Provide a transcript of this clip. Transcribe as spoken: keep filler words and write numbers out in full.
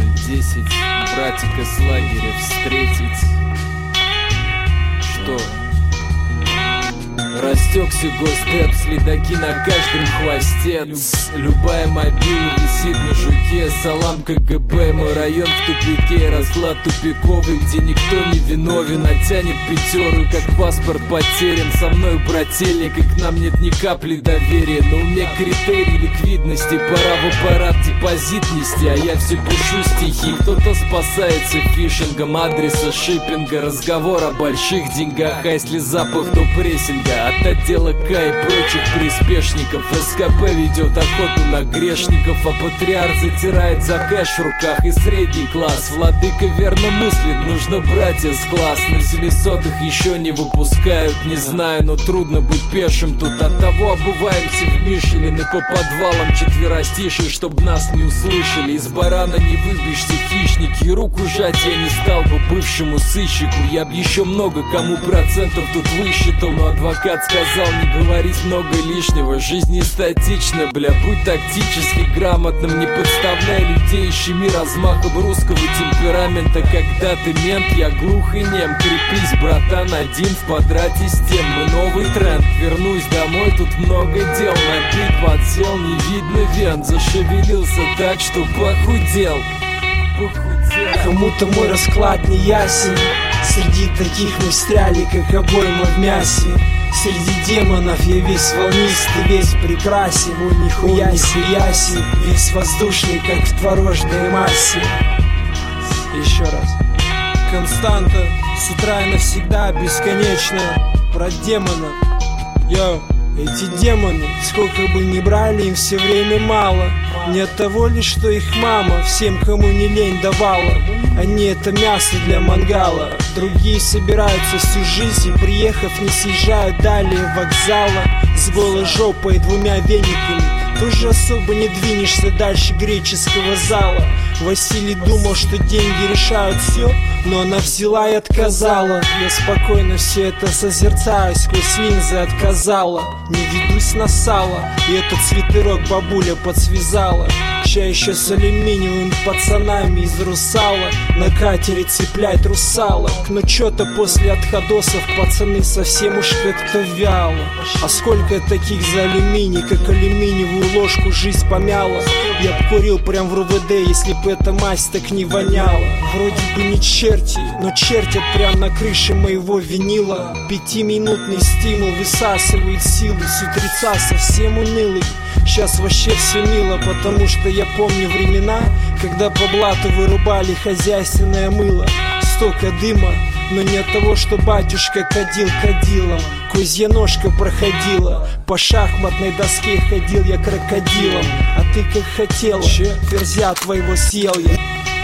десять, братика с лагеря встретить. Что? Растекся госдеп, следаки на каждом хвосте. Любая мобила висит на жуке. Салам КГБ, мой район в тупике. Расклад тупиковый, где никто не виновен. А тянет пятеру, как паспорт потерян. Со мной брательник, и к нам нет ни капли доверия. Но у меня критерий ликвидности. Пора в аппарат депозит нести, а я все пишу стихи. Кто-то спасается фишингом адреса шиппинга. Разговор о больших деньгах, а если запах, то прессинга. От отдела К и прочих приспешников. СКП ведет охоту на грешников, а патриарх затирает за кэш в руках. И средний класс, владыка верно мыслит, нужно братья с класс. На семисотых еще не выпускают, не знаю, но трудно быть пешим тут. От того обуваемся в Мишелин и по подвалам четверостишие, чтоб нас не услышали. Из барана не выбьешься, хищники, и руку жать я не стал бы бывшему сыщику. Я б еще много кому процентов тут высчитал, но адвокат сказал не говорить много лишнего. Жизнь не статична, бля, будь тактически грамотным. Не подставляй людей, щеми размахом русского темперамента. Когда ты мент, я глух и нем. Крепись, братан, один в квадрате с тем. Мы новый тренд, вернусь домой, тут много дел. На бит подсел, не видно вен. Зашевелился так, что похудел. Похудел. Кому-то мой расклад не ясен. Среди таких мы встряли, как обойма в мясе. Среди демонов я весь волнистый, весь прекрасен. Ой, нихуя себе, весь воздушный, как в творожной массе. Еще раз. Константа, с утра и навсегда, бесконечно. Про демонов. Йоу. Эти демоны, сколько бы ни брали, им все время мало. Не от того ли, что их мама всем, кому не лень, давала. Они это мясо для мангала. Другие собираются всю жизнь и, приехав, не съезжают далее вокзала. С голой жопой и двумя вениками тоже особо не двинешься дальше греческого зала. Василий думал, что деньги решают все, но она взяла и отказала. Я спокойно все это созерцаю, сквозь линзы отказала. Не ведусь на сало, и этот свитерок бабуля подсвязала. Ща еще с алюминиевыми пацанами из Русала на катере цеплять русалок. Но чё-то после отходосов пацаны совсем уж как-то вяло. А сколько таких за алюминий, как алюминиевую ложку жизнь помяла. Я б курил прям в РУВД, если б эта мазь так не воняла. Вроде бы не черти, но чертят прям на крыше моего винила. Пятиминутный стимул высасывает силы, с утреца совсем унылый. Сейчас вообще все мило, потому что я помню времена, когда по блату вырубали хозяйственное мыло. Столько дыма, но не от того, что батюшка кадил кадилом. Козья ножка проходила, по шахматной доске ходил я крокодилом. А ты как хотела, ферзя твоего съел я.